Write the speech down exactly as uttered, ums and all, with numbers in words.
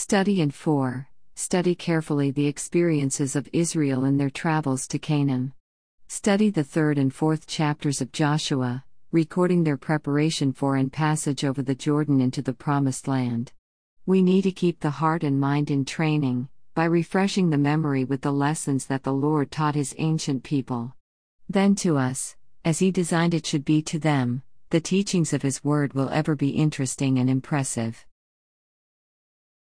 Study and four. Study carefully the experiences of Israel in their travels to Canaan. Study the third and fourth chapters of Joshua, recording their preparation for and passage over the Jordan into the Promised Land. We need to keep the heart and mind in training, by refreshing the memory with the lessons that the Lord taught His ancient people. Then to us, as He designed it should be to them, the teachings of His Word will ever be interesting and impressive.